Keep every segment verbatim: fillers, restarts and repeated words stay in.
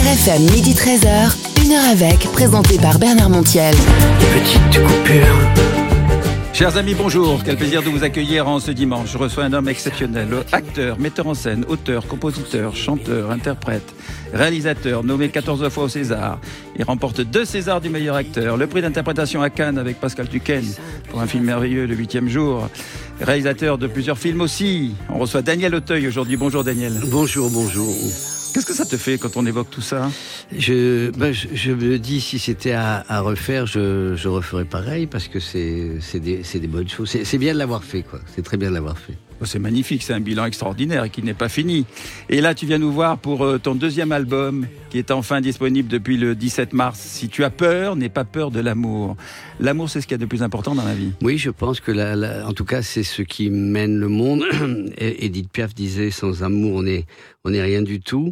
F M midi treize heures, une heure avec, présenté par Bernard Montiel. Les petites coupures. Chers amis, bonjour. Quel plaisir de vous accueillir en ce dimanche. Je reçois un homme exceptionnel, acteur, metteur en scène, auteur, compositeur, chanteur, interprète, réalisateur, nommé quatorze fois au César. Il remporte deux Césars du meilleur acteur, le prix d'interprétation à Cannes avec Pascal Tucken pour un film merveilleux, Le Huitième Jour. Réalisateur de plusieurs films aussi. On reçoit Daniel Auteuil aujourd'hui. Bonjour Daniel. Bonjour, bonjour. Qu'est-ce que ça te fait quand on évoque tout ça ? Je, ben, je, je me dis, si c'était à, à refaire, je, je referais pareil, parce que c'est, c'est, des, c'est des bonnes choses. C'est, c'est bien de l'avoir fait, quoi. C'est très bien de l'avoir fait. C'est magnifique, c'est un bilan extraordinaire et qui n'est pas fini. Et là, tu viens nous voir pour ton deuxième album, qui est enfin disponible depuis le dix-sept mars. Si tu as peur, n'aie pas peur de l'amour. L'amour, c'est ce qu'il y a de plus important dans la vie. Oui, je pense que, la, la, en tout cas, c'est ce qui mène le monde. Edith Piaf disait, sans amour, on n'est on est rien du tout.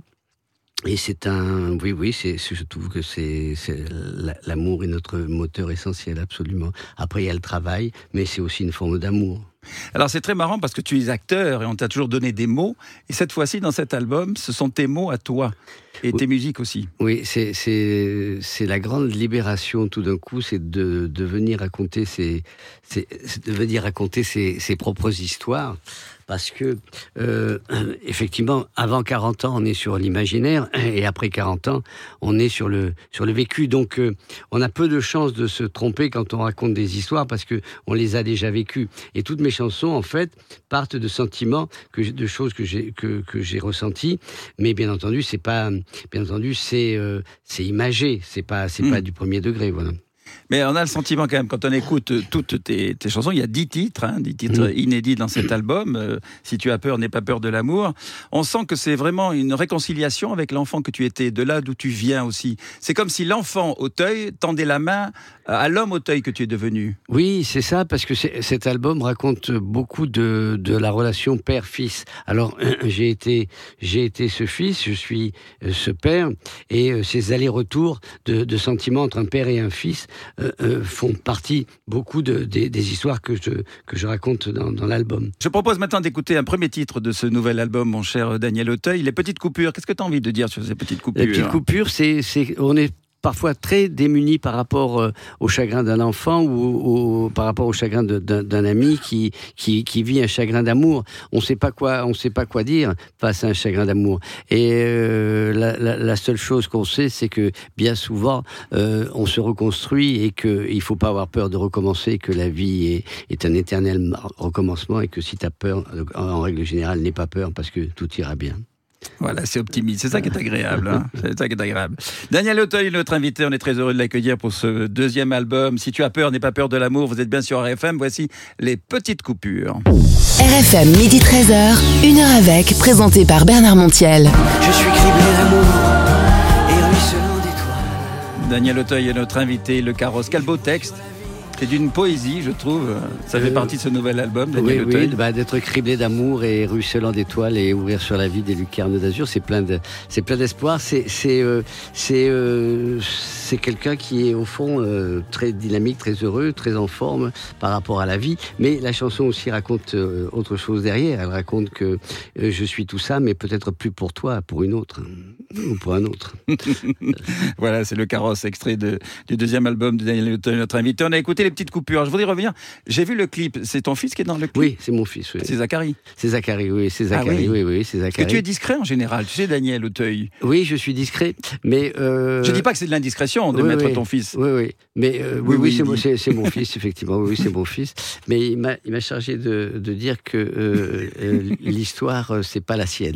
Et c'est un, oui, oui, c'est, je trouve que c'est, c'est, l'amour est notre moteur essentiel, absolument. Après, il y a le travail, mais c'est aussi une forme d'amour. Alors, c'est très marrant parce que tu es acteur et on t'a toujours donné des mots. Et cette fois-ci, dans cet album, ce sont tes mots à toi. Et oui, tes musiques aussi. Oui, c'est, c'est, c'est la grande libération tout d'un coup, c'est de, de venir raconter ses, ses, de venir raconter ses, ses propres histoires. Parce que, euh, effectivement, avant quarante ans, on est sur l'imaginaire, et après quarante ans, on est sur le, sur le vécu. Donc, euh, on a peu de chances de se tromper quand on raconte des histoires, parce que on les a déjà vécues. Et toutes mes chansons, en fait, partent de sentiments, que, de choses que j'ai, que, que j'ai ressenties. Mais bien entendu, c'est pas, bien entendu, c'est, euh, c'est imagé. C'est pas, c'est mmh. pas du premier degré, voilà. Mais on a le sentiment quand même, quand on écoute toutes tes, tes chansons, il y a dix titres, hein, dix titres mmh. inédits dans cet album, euh, Si tu as peur, n'aie pas peur de l'amour. On sent que c'est vraiment une réconciliation avec l'enfant que tu étais, de là d'où tu viens aussi. C'est comme si l'enfant Auteuil tendait la main à l'homme Auteuil que tu es devenu. Oui, c'est ça, parce que c'est, cet album raconte beaucoup de, de la relation père-fils. Alors, j'ai été, j'ai été ce fils, je suis ce père, et ces allers-retours de, de sentiments entre un père et un fils Euh, euh, font partie beaucoup de, de, des histoires que je, que je raconte dans, dans l'album. Je propose maintenant d'écouter un premier titre de ce nouvel album, mon cher Daniel Auteuil, Les Petites Coupures. Qu'est-ce que tu as envie de dire sur ces petites coupures ? Les petites coupures, c'est, c'est, on est parfois très démunis par rapport euh, au chagrin d'un enfant ou au, par rapport au chagrin de, d'un, d'un ami qui, qui, qui vit un chagrin d'amour. On sait pas quoi, on sait pas quoi dire face à un chagrin d'amour. Et euh, la, la, la seule chose qu'on sait, c'est que bien souvent, euh, on se reconstruit et qu'il faut pas avoir peur de recommencer, que la vie est, est un éternel recommencement et que si tu as peur, en règle générale, n'aie pas peur parce que tout ira bien. Voilà, c'est optimiste, c'est ça qui est agréable, hein. C'est ça qui est agréable. Daniel Auteuil, notre invité, on est très heureux de l'accueillir pour ce deuxième album. Si tu as peur, n'aie pas peur de l'amour, vous êtes bien sur R F M, voici Les Petites Coupures. R F M, midi treize heures, une heure avec, présenté par Bernard Montiel. Je suis criblé d'amour et ruisselant d'étoiles. Daniel Auteuil est notre invité, Le Carrosse. Quel beau texte. C'est d'une poésie, je trouve. Ça fait euh, partie de ce nouvel album, Daniel oui, Auteuil. Oui, bah, d'être criblé d'amour et ruisselant d'étoiles et ouvrir sur la vie des lucarnes d'azur, c'est plein de, c'est plein d'espoir. C'est, c'est, euh, c'est, euh, c'est quelqu'un qui est au fond euh, très dynamique, très heureux, très en forme par rapport à la vie. Mais la chanson aussi raconte euh, autre chose derrière. Elle raconte que euh, je suis tout ça, mais peut-être plus pour toi, pour une autre ou pour un autre. Voilà, c'est Le Carrosse, extrait de, du deuxième album de Daniel Auteuil, notre invité. On a écouté les petites coupures. Je voudrais revenir. J'ai vu le clip. C'est ton fils qui est dans le clip ? Oui, c'est mon fils. Oui. C'est Zachary. C'est Zachary, oui. C'est Zachary, ah, oui. oui, oui, c'est Zachary. Parce que tu es discret en général. Tu sais, Daniel Auteuil. Oui, je suis discret, mais euh... je dis pas que c'est de l'indiscrétion de oui, mettre oui. ton fils. Oui, oui. Mais euh, oui, oui, oui, c'est, mon, c'est, c'est mon fils, effectivement. Oui, c'est mon fils. Mais il m'a, il m'a chargé de, de dire que euh, euh, l'histoire, euh, c'est pas la sienne.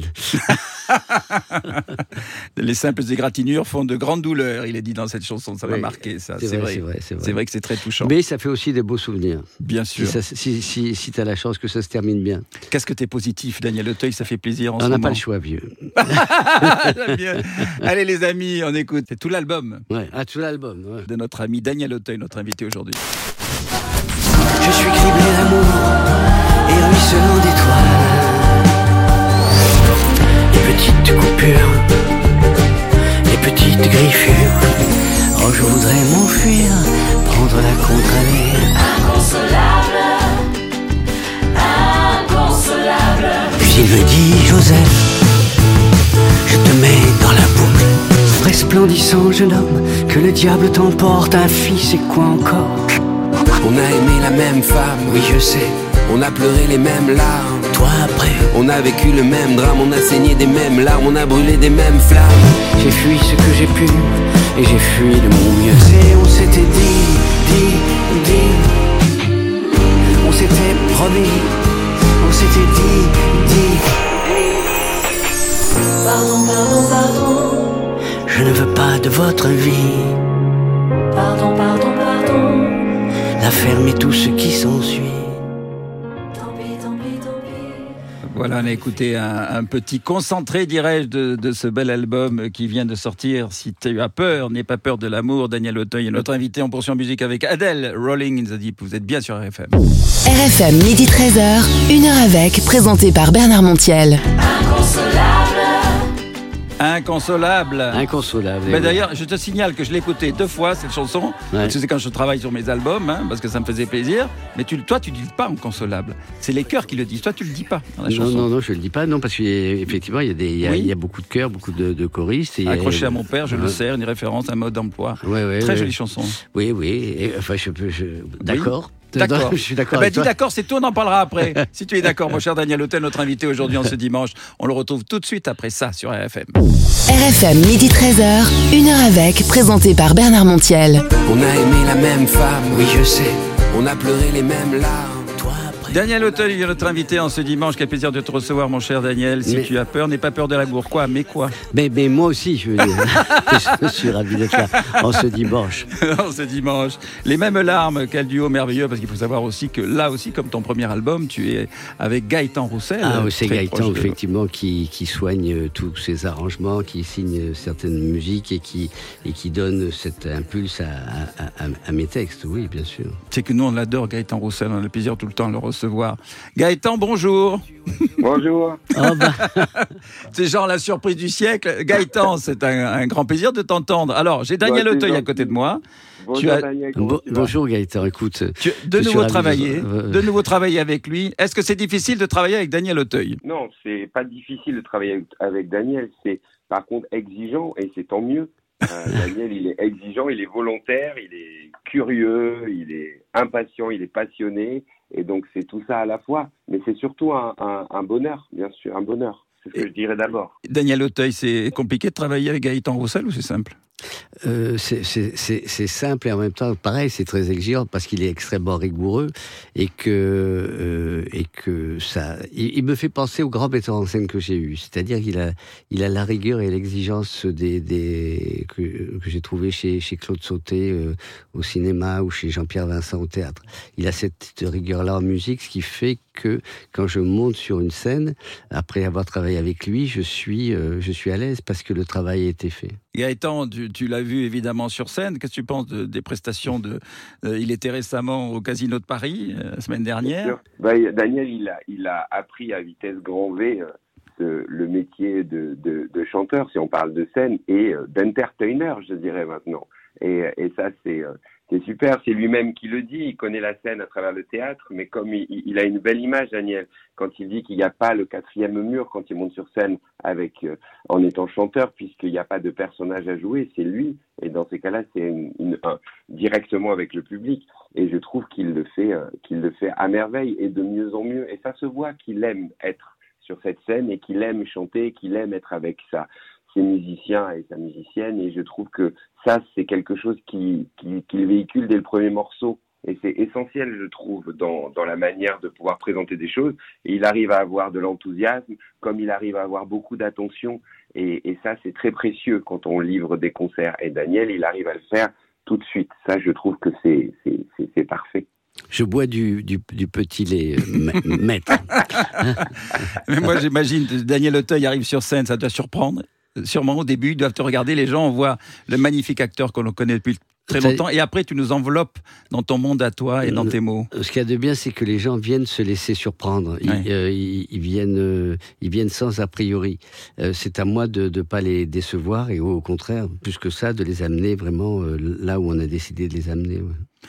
Les simples égratignures font de grandes douleurs, il est dit dans cette chanson. Ça oui, m'a marqué, ça. C'est, c'est, vrai, vrai. c'est vrai, c'est vrai. C'est vrai que c'est très touchant. Mais ça fait aussi des beaux souvenirs. Bien sûr. Si, ça, si, si, si tu as la chance que ça se termine bien. Qu'est-ce que t'es positif, Daniel Auteuil, ça fait plaisir en on ce moment. On n'a pas le choix, vieux. J'aime bien. Allez les amis, on écoute. C'est tout l'album. Ouais, ah, tout l'album. Ouais. De notre ami Daniel Auteuil, notre invité aujourd'hui. Je suis criblé d'amour et ruisselant d'étoiles. Les petites coupures, les petites griffures. Oh, je voudrais m'enfuir, prendre la contre-allée. Inconsolable, inconsolable. Puis il me dit, Joseph, je te mets dans la boucle, soi-disant jeune homme, que le diable t'emporte, un fils et quoi encore? On a aimé la même femme, Oui je sais, on a pleuré les mêmes larmes. toi après, On a vécu le même drame, on a saigné des mêmes larmes, on a brûlé des mêmes flammes. j'ai fui ce que j'ai pu, et j'ai fui de mon mieux. C'est, on s'était dit, dit, dit, on s'était promis, on s'était dit, dit. Pardon, pardon, pardon. Je ne veux pas de votre vie, Pardon, pardon, pardon. la ferme et tout ce qui s'ensuit. Tant pis, tant pis, tant pis. Voilà, on a écouté un, un petit concentré, dirais-je, de, de ce bel album qui vient de sortir. Si tu as peur, n'aie pas peur de l'amour. Daniel Auteuil est notre invité. On poursuit en musique avec Adèle, Rolling in the Deep. Vous êtes bien sur R F M. R F M, midi treize heures, une heure avec, présenté par Bernard Montiel. Inconsolable. Inconsolable. Inconsolable. Mais d'ailleurs, je te signale que je l'ai écouté deux fois, cette chanson. Ouais. Tu sais, quand je travaille sur mes albums, hein, parce que ça me faisait plaisir. Mais tu, toi, tu ne dis pas inconsolable. C'est les chœurs qui le disent. Toi, tu le dis pas dans la Non, chanson. non, non, je le dis pas, non, parce qu'effectivement, il y a des, il y a, Oui. il y a beaucoup de chœurs, beaucoup de, de choristes. Et Accroché à mon père, je le Ouais. sers, une référence à un mode d'emploi. Ouais, ouais, Très ouais. jolie chanson. Oui, oui. Et, enfin, je peux. Je... D'accord. D'accord. Je suis d'accord. Eh ben, avec dis toi. d'accord, c'est tout, on en parlera après. Si tu es d'accord, mon cher Daniel Auteuil, notre invité aujourd'hui en ce dimanche, on le retrouve tout de suite après ça sur R F M. R F M, midi treize heures, une heure avec, présenté par Bernard Montiel. On a aimé la même femme, Oui je sais, on a pleuré les mêmes larmes. toi après. Daniel Auteuil est notre invité en ce dimanche. Quel plaisir de te recevoir, mon cher Daniel. Si Mais- tu as peur, n'aie pas peur de l'amour. Quoi? Mais quoi? Mais, mais moi aussi, je veux dire. Je suis ravi d'être là en ce dimanche. En ce dimanche. Les mêmes larmes, quel duo merveilleux, parce qu'il faut savoir aussi que là aussi, comme ton premier album, tu es avec Gaëtan Roussel. Ah oui, c'est très Gaëtan, proche de- effectivement, qui, qui soigne euh, tous ces arrangements, qui signe euh, certaines musiques et qui, et qui donne cet impulse à, à, à, à mes textes, oui, bien sûr. C'est que nous, on l'adore, Gaëtan Roussel. On a le plaisir tout le temps de le recevoir. Gaëtan, bonjour. Bonjour. Oh bah, C'est genre la surprise du siècle. Gaëtan, c'est un, un grand plaisir de t'entendre. Alors, j'ai Daniel Ouais, c'est Auteuil à gentil. côté de moi. Bonjour Tu as- Daniel, comment bon- tu vas? bonjour Gaëtan, écoute. Tu, de Je suis nouveau ravi de- travailler, euh, de nouveau travailler avec lui. Est-ce que c'est difficile de travailler avec Daniel Auteuil? Non, c'est pas difficile de travailler avec, avec Daniel, c'est par contre exigeant et c'est tant mieux. Euh, Daniel, il est exigeant, il est volontaire, il est curieux, il est impatient, il est passionné et donc c'est tout ça à la fois. Mais c'est surtout un, un, un bonheur, bien sûr, un bonheur. C'est ce que je dirais d'abord. Daniel Auteuil, c'est compliqué de travailler avec Gaëtan Roussel ou c'est simple? Euh, c'est- c'est c'est- c'est simple et en même temps, pareil, c'est très exigeant parce qu'il est extrêmement rigoureux et que, euh, et que ça. Il, il me fait penser au grand metteur en scène que j'ai eu. C'est-à-dire qu'il a, il a la rigueur et l'exigence des, des, que, que j'ai trouvé chez, chez Claude Sauté euh, au cinéma ou chez Jean-Pierre Vincent au théâtre. Il a cette rigueur-là en musique, ce qui fait que quand je monte sur une scène, après avoir travaillé avec lui, je suis, euh, je suis à l'aise parce que le travail a été fait. Gaëtan, tu, tu l'as vu évidemment sur scène. Qu'est-ce que tu penses de- des prestations de euh, il était récemment au Casino de Paris, euh, la semaine dernière. Bah, Daniel, il a, il a appris à vitesse grand V euh, ce- le métier de, de, de chanteur, si on parle de scène, et euh, d'entertainer, je dirais maintenant. Et, et ça, c'est euh, c'est super. C'est lui-même qui le dit. Il connaît la scène à travers le théâtre, mais comme il, il a une belle image, Daniel, quand il dit qu'il n'y a pas le quatrième mur quand il monte sur scène avec euh, en étant chanteur, puisqu'il n'y a pas de personnage à jouer, c'est lui. Et dans ces cas-là, c'est une, une, un, directement avec le public. Et je trouve qu'il le fait, euh, qu'il le fait à merveille et de mieux en mieux. Et ça se voit qu'il aime être sur cette scène et qu'il aime chanter, qu'il aime être avec sa, ses musiciens et sa musicienne. Et je trouve que ça, c'est quelque chose qui, qui, qu'il véhicule dès le premier morceau. Et c'est essentiel, je trouve, dans, dans la manière de pouvoir présenter des choses. Et il arrive à avoir de l'enthousiasme, comme il arrive à avoir beaucoup d'attention. Et, et ça, c'est très précieux quand on livre des concerts. Et Daniel, il arrive à le faire tout de suite. Ça, je trouve que c'est, c'est, c'est, c'est parfait. Je bois du, du, du petit lait, euh, ma- maître. Mais moi, j'imagine, Daniel Auteuil arrive sur scène, ça doit surprendre. Sûrement au début, ils doivent te regarder, les gens, on voit le magnifique acteur que l'on connaît depuis très Ça- longtemps, et après tu nous enveloppes dans ton monde à toi et dans tes mots. Ce qu'il y a de bien, c'est que les gens viennent se laisser surprendre. Ils, Ouais. euh, ils, ils viennent, euh, ils viennent sans a priori. Euh, c'est à moi de ne pas les décevoir et au, au contraire, plus que ça, de les amener vraiment euh, là où on a décidé de les amener. Ouais.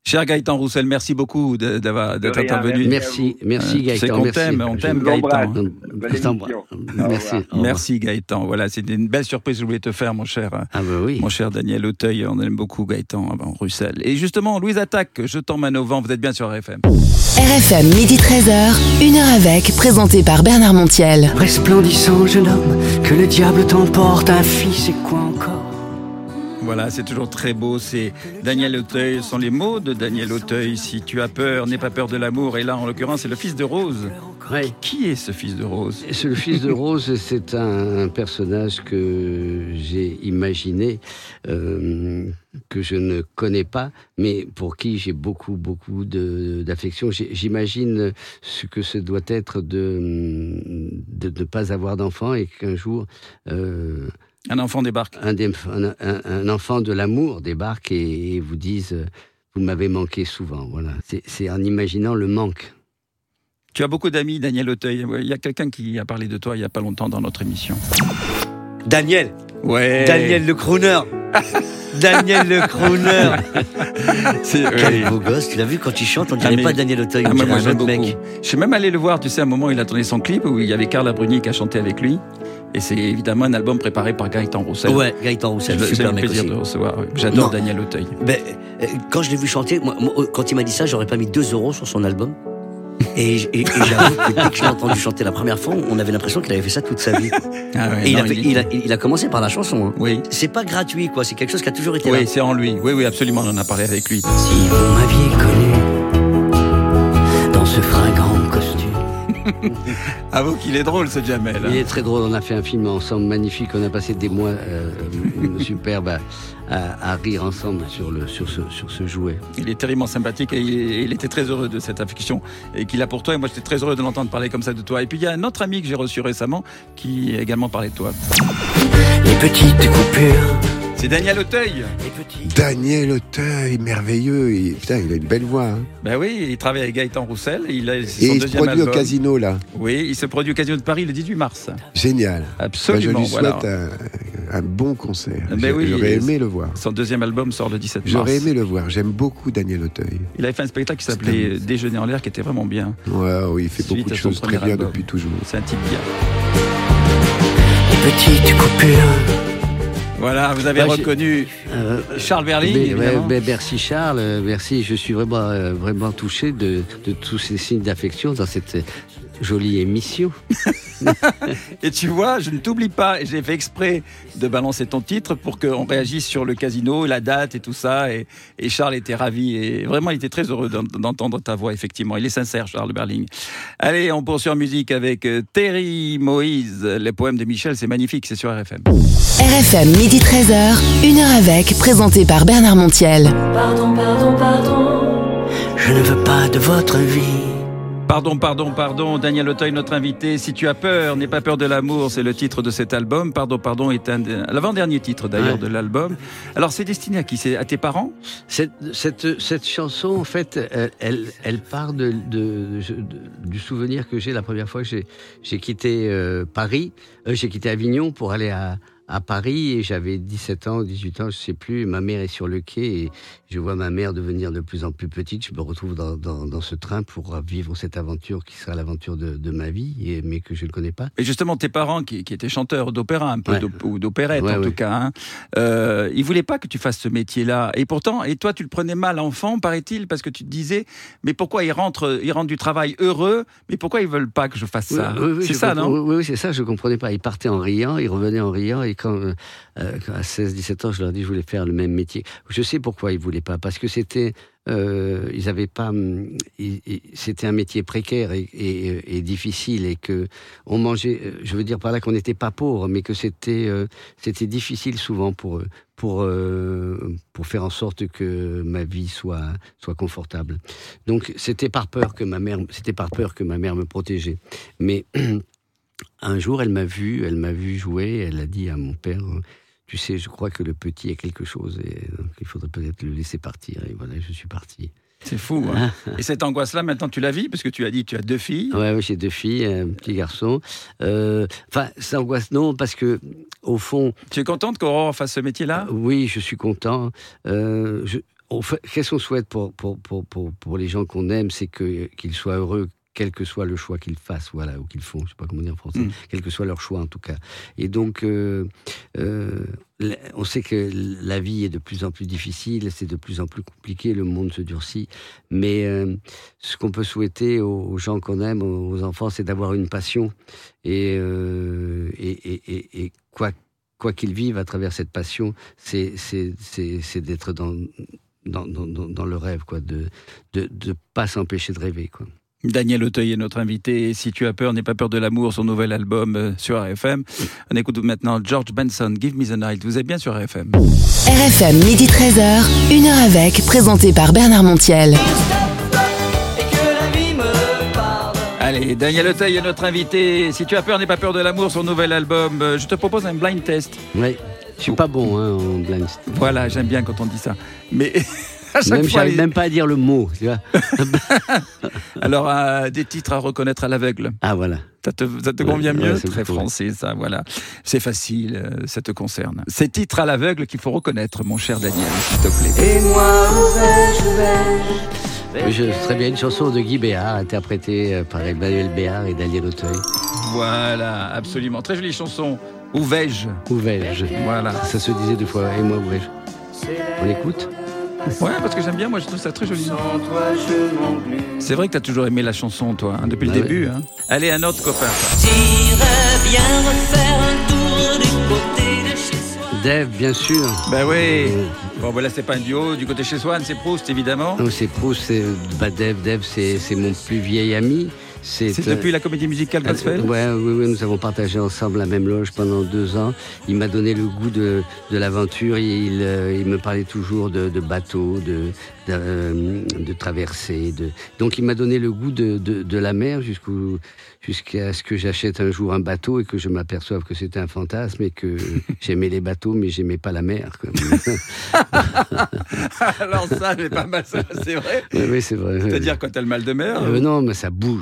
Cher Gaëtan Roussel, merci beaucoup de, d'avoir, d'être rien, intervenu. Merci, merci Euh, Gaëtan. c'est qu'on merci. t'aime, on Je t'aime vous Gaëtan. embrasse. embrasse. Bonne émission. Merci. Au revoir. Merci Gaëtan. Voilà, c'était une belle surprise que je voulais te faire, mon cher, Ah bah oui. mon cher Daniel Auteuil. On aime beaucoup Gaëtan avant Roussel. Et justement, Louise Attaque, Je t'emmène au vent. Vous êtes bien sur R F M. R F M, midi treize heures, une heure avec, présenté par Bernard Montiel. Resplendissant jeune homme, que le diable t'emporte, un fils et quoi encore? Voilà, c'est toujours très beau. C'est Daniel Auteuil, ce sont les mots de Daniel Auteuil. Si tu as peur, n'aie pas peur de l'amour. Et là, en l'occurrence, c'est le fils de Rose. Ouais. Qui est ce fils de Rose? Et ce- Le fils de Rose, c'est un, un personnage que j'ai imaginé, euh, que je ne connais pas, mais pour qui j'ai beaucoup, beaucoup de, d'affection. J'ai- J'imagine ce que ce doit être de, de ne pas avoir d'enfant et qu'un jour, euh, Un enfant débarque. un, des- un- un- un enfant de l'amour débarque et, et vous dise euh, vous m'avez manqué souvent. Voilà. C'est, c'est en imaginant le manque. Tu as beaucoup d'amis, Daniel Auteuil. Il y a quelqu'un qui a parlé de toi il n'y a pas longtemps dans notre émission. Daniel, Ouais. Daniel le crooner. Daniel le crooner. C'est, Quel oui. beau gosse, tu l'as vu quand il chante, on Ah, dirait mais- pas Daniel Auteuil, Ah, on moi, dirait moi, un j'aime autre beaucoup. mec. Je suis même allé le voir, tu sais, à un moment, il a tourné son clip où il y avait Carla Bruni qui a chanté avec lui. Et c'est évidemment un album préparé par Gaëtan Roussel. Ouais, Gaëtan Roussel, J'ai j'ai super le mec plaisir aussi. de recevoir. oui. J'adore Non. Daniel Auteuil. Ben, euh, quand je l'ai vu chanter, moi, moi, quand il m'a dit ça, j'aurais pas mis deux euros sur son album. Et, j- et, et j'avoue que dès que je l'ai entendu chanter la première fois, on avait l'impression qu'il avait fait ça toute sa vie. Ah ouais, Et il, non, a fait- il- il a, il a commencé par la chanson. Hein. Oui. C'est pas gratuit, quoi. C'est quelque chose qui a toujours été là. Oui, c'est en lui. Oui, oui, absolument. On en a parlé avec lui. Si vous m'aviez connu dans ce fringant costume. Avoue qu'il est drôle, ce Jamel. hein. Il est très drôle, on a fait un film ensemble magnifique, on a passé des mois euh, superbes à, à, à rire ensemble sur, le, sur, ce, sur ce jouet. Il est terriblement sympathique et il, il était très heureux de cette affection et qu'il a pour toi. Et moi, j'étais très heureux de l'entendre parler comme ça de toi. Et puis, il y a un autre ami que j'ai reçu récemment qui a également parlé de toi. Les petites coupures. C'est Daniel Auteuil. Les petits. Daniel Auteuil, merveilleux. Il, putain, il a une belle voix. Hein. Ben oui, il travaille avec Gaëtan Roussel. Il a c'est Et son il se deuxième produit album. au casino, là. Oui, il se produit au Casino de Paris le dix-huit mars. Génial. Bah, Absolument. je lui voilà. souhaite un, un bon concert. Ben J'ai- oui, J'aurais et- aimé le voir. Son deuxième album sort le dix-sept mars. J'aurais aimé le voir. J'aime beaucoup Daniel Auteuil. Il avait fait un spectacle qui s'appelait Déjeuner en l'air, qui était vraiment bien. Ouais, oui, il fait Suite beaucoup de à son choses très premier bien album. depuis toujours. C'est un type bien. Les petites coupures. Voilà, vous avez Ouais, j'ai- reconnu Euh, Charles Berling, mais- ouais, évidemment. mais merci Charles, euh, merci. Je suis vraiment, euh, vraiment touché de, de tous ces signes d'affection dans cette jolie émission. Et tu vois, je ne t'oublie pas, et j'ai fait exprès de balancer ton titre pour qu'on réagisse sur le casino, la date et tout ça. Et, et Charles était ravi et vraiment, il était très heureux d'en- d'entendre ta voix, effectivement. Il est sincère, Charles Berling. Allez, on poursuit en musique avec euh, Terry Moïse. Les poèmes de Michel, c'est magnifique, c'est sur R F M. R F M, midi treize heures, une heure avec, présenté par Bernard Montiel. Pardon, pardon, pardon. Je ne veux pas de votre vie. Pardon, pardon, pardon, Daniel Auteuil, notre invité. Si tu as peur, n'aie pas peur de l'amour, c'est le titre de cet album. Pardon, pardon est un de- l'avant-dernier titre d'ailleurs Ouais. de l'album. Alors c'est destiné à qui? C'est à tes parents? Cette, cette, cette chanson, en fait, elle, elle, elle part de, de, de- du souvenir que j'ai la première fois que j'ai, j'ai quitté euh, Paris, euh, j'ai quitté Avignon pour aller à, à Paris et j'avais dix-sept ans, dix-huit ans, je sais plus. Ma mère est sur le quai et je vois ma mère devenir de plus en plus petite. Je me retrouve dans, dans, dans ce train pour vivre cette aventure qui sera l'aventure de, de ma vie, et, mais que je ne connais pas. Et justement, tes parents, qui, qui étaient chanteurs d'opéra, un peu, Ouais. d'op- ou d'opérette Ouais, en ouais. tout cas, hein, euh, ils voulaient pas que tu fasses ce métier-là. Et pourtant, et toi, tu le prenais mal enfant, paraît-il, parce que tu te disais, mais pourquoi ils rentrent, ils rentrent du travail heureux, mais pourquoi ils veulent pas que je fasse ça? Oui, oui, oui, C'est je ça, comprends- non? Oui, oui, c'est ça, je comprenais pas. Ils partaient en riant, ils revenaient en riant, et quand, euh, euh, quand à seize dix-sept ans, je leur dis que je voulais faire le même métier. Je sais pourquoi ils voulaient pas, parce que c'était, euh, ils avaient pas, hum, ils- ils- c'était un métier précaire et, et, et difficile, et que on mangeait, euh, je veux dire par là qu'on n'était pas pauvre, mais que c'était, euh, c'était difficile souvent pour eux, pour, euh, pour faire en sorte que ma vie soit, soit confortable. Donc c'était par peur que ma mère, c'était par peur que ma mère me protégeait. Mais un jour, elle m'a vu, elle m'a vu jouer, elle a dit à mon père, tu sais, je crois que le petit a quelque chose et donc il faudrait peut-être le laisser partir. Et voilà, je suis parti. C'est fou. Hein. Et cette angoisse-là, maintenant, tu la vis, parce que tu as dit que tu as deux filles. Ouais, ouais, j'ai deux filles, un petit garçon. Euh, Enfin, cette angoisse, non, parce que au fond, Tu es contente qu'Aurore fasse ce métier-là? oui, je suis content. Euh, je, on fait, qu'est-ce qu'on souhaite pour, pour, pour, pour, pour les gens qu'on aime, c'est que, qu'ils soient heureux, quel que soit le choix qu'ils fassent, voilà, ou qu'ils font, je sais pas comment dire en français, mmh. quel que soit leur choix en tout cas. Et donc, euh, euh, on sait que la vie est de plus en plus difficile, c'est de plus en plus compliqué, le monde se durcit, mais euh, ce qu'on peut souhaiter aux, aux gens qu'on aime, aux enfants, c'est d'avoir une passion, et, euh, et, et, et, et quoi, quoi qu'ils vivent à travers cette passion, c'est, c'est, c'est, c'est d'être dans, dans, dans, dans le rêve, quoi, de de, de pas s'empêcher de rêver, quoi. Daniel Auteuil est notre invité. Si tu as peur, n'aie pas peur de l'amour, son nouvel album euh, sur R F M. On écoute maintenant George Benson, Give Me the Night. Vous êtes bien sur R F M. R F M, midi treize heures, une heure avec, présenté par Bernard Montiel. Allez, Daniel Auteuil est notre invité. Si tu as peur, n'aie pas peur de l'amour, son nouvel album. Euh, je te propose un blind test. Oui, je suis pas bon hein, en blind test. Voilà, j'aime bien quand on dit ça. Mais... Même, fois, j'arrive les... même pas à dire le mot, tu vois. Alors, euh, des titres à reconnaître à l'aveugle. Ah, voilà. Ça te, ça te convient ouais, mieux ouais, Très français, ça, voilà. C'est facile, euh, ça te concerne. Ces titres à l'aveugle qu'il faut reconnaître, mon cher Daniel, s'il te plaît. Et moi, où vais-je, où vais-je? Je serais bien une chanson de Guy Béard, interprétée par Emmanuel Béard et Daniel Auteuil. Voilà, absolument. Très jolie chanson. Où vais-je? Où vais-je? Voilà. Ça se disait deux fois. Et moi, où vais-je? On écoute? Ouais, parce que j'aime bien, moi je trouve ça très joli. C'est vrai que t'as toujours aimé la chanson, toi, hein, depuis ah le début. Ouais. Hein. Allez, un autre copain. J'irais bien refaire un tour du côté de chez soi. Dave, bien sûr. Ben oui. Bon, voilà, c'est pas un duo. Du côté chez Swann, c'est Proust, évidemment. Non, c'est Proust, c'est bah, Dave. Dave, c'est, c'est mon plus vieil ami. C'est, c'est depuis la comédie musicale Gospel. Ouais, oui, oui, nous avons partagé ensemble la même loge pendant deux ans. Il m'a donné le goût de, de l'aventure. Il, euh, il me parlait toujours de, de bateaux, de, de, euh, de traversées. De... Donc il m'a donné le goût de, de, de la mer jusqu'où, jusqu'à ce que j'achète un jour un bateau et que je m'aperçoive que c'était un fantasme et que j'aimais les bateaux mais j'aimais pas la mer. Alors ça, c'est pas mal, ça, c'est vrai. Oui, oui, c'est vrai. C'est-à-dire quand t'as le mal de mer euh, Non, mais ça bouge.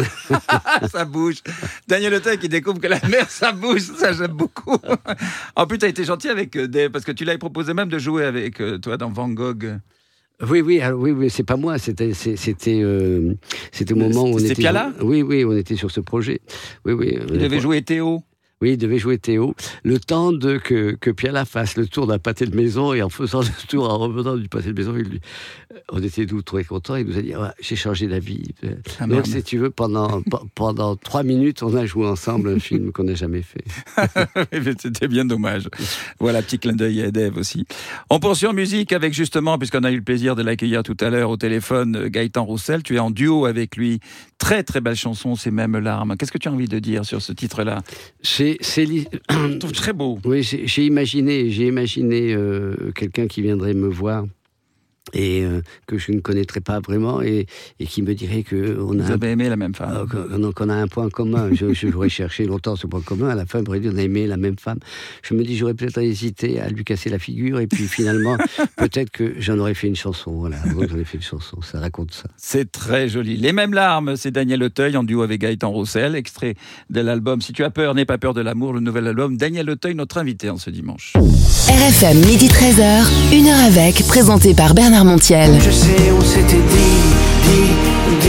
Ça bouge. Daniel Auteuil qui découvre que la mer, ça bouge, ça j'aime beaucoup. En plus, tu as été gentil avec Dave, parce que tu l'avais proposé même de jouer avec toi dans Van Gogh. Oui, oui, alors, oui, oui, c'est pas moi, c'était, c'était, euh, c'était au moment où on c'était était. Piala ? Oui, oui, on était sur ce projet. Oui, oui. Il devait jouer Théo. Oui, il devait jouer Théo. Le temps de que, que Piala fasse le tour d'un pâté de maison et en faisant le tour, en revenant du pâté de maison, il lui... on était tous très contents. Il nous a dit ah, j'ai changé d'avis. Ah, donc, merde. Si tu veux, pendant, pendant trois minutes, on a joué ensemble un film qu'on n'a jamais fait. C'était bien dommage. Voilà, petit clin d'œil à Dave aussi. On poursuit en musique avec justement, puisqu'on a eu le plaisir de l'accueillir tout à l'heure au téléphone, Gaëtan Roussel. Tu es en duo avec lui. Très, très belle chanson, Ces mêmes larmes. Qu'est-ce que tu as envie de dire sur ce titre-là ? C'est C'est li... Je trouve très beau. Oui, j'ai, j'ai imaginé, j'ai imaginé euh, quelqu'un qui viendrait me voir et euh, que je ne connaîtrais pas vraiment et, et qui me dirait que on a vous avez un... aimé la même femme. Euh, donc on a un point commun. je, je j'aurais cherché longtemps ce point commun. À la fin, on aurait dit on a aimé la même femme. Je me dis j'aurais peut-être hésité à lui casser la figure et puis finalement peut-être que j'en aurais fait une chanson. Voilà, donc j'en ai fait une chanson. Ça raconte ça. C'est très joli. Les mêmes larmes, c'est Daniel Auteuil en duo avec Gaëtan Roussel, extrait de l'album Si tu as peur, n'aie pas peur de l'amour, le nouvel album. Daniel Auteuil, notre invité en ce dimanche. R F M, midi treize heures, une heure avec, présenté par Bernard Montiel. Je sais, on s'était dit, dit,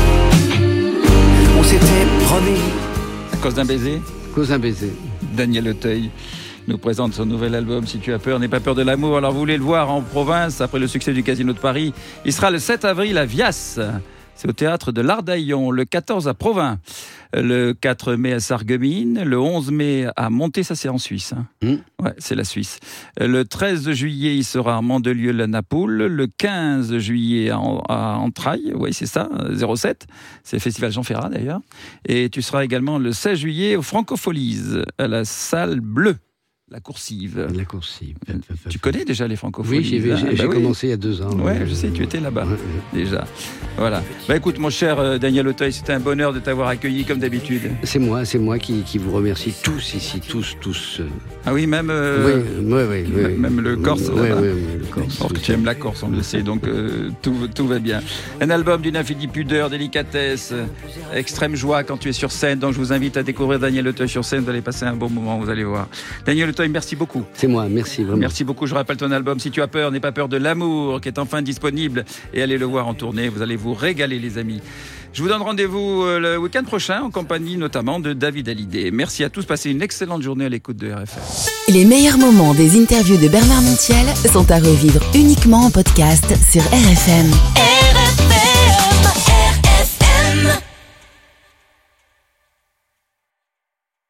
dit, on s'était promis. À cause d'un baiser ? À cause d'un baiser. Daniel Auteuil nous présente son nouvel album Si tu as peur, n'aie pas peur de l'amour. Alors vous voulez le voir en province, après le succès du Casino de Paris. Il sera le sept avril à Vias. C'est au théâtre de l'Ardaillon, le quatorze à Provins, le quatre mai à Sarreguemines, le onze mai à Monté, ça c'est en Suisse. Hein. Mmh. Ouais, c'est la Suisse. Le treize juillet, il sera à Mandelieu-la-Napoule, le quinze juillet à, à Entrailles, oui c'est ça, zéro sept, c'est le festival Jean Ferrat d'ailleurs. Et tu seras également le seize juillet au Francofolies, à la salle bleue. La coursive. La coursive. Tu connais déjà les francophonies? Oui, j'ai, j'ai, j'ai, j'ai bah commencé oui. il y a deux ans. Ouais, je sais, tu étais là-bas ouais, ouais. déjà. Voilà. Bah écoute, mon cher Daniel Auteuil, c'était un bonheur de t'avoir accueilli comme d'habitude. C'est moi, c'est moi qui, qui vous remercie tous ici, tous, tous. Ah oui, même. Euh... Oui, oui, oui, oui. Même le Corse. Oui, oui, oui. Corse. Or que tu aimes la Corse, on le sait, donc euh, tout, tout va bien. Un album d'une infinie pudeur, délicatesse, euh, extrême joie quand tu es sur scène. Donc je vous invite à découvrir Daniel Auteuil sur scène. Vous allez passer un bon moment, vous allez voir. Daniel Auteuil, merci beaucoup. C'est moi, merci vraiment. Merci beaucoup. Je rappelle ton album Si tu as peur, n'aie pas peur de l'amour, qui est enfin disponible. Et allez le voir en tournée. Vous allez vous régaler, les amis. Je vous donne rendez-vous le week-end prochain en compagnie notamment de David Hallyday. Merci à tous. Passez une excellente journée à l'écoute de R F M. Les meilleurs moments des interviews de Bernard Montiel sont à revivre uniquement en podcast sur R F M.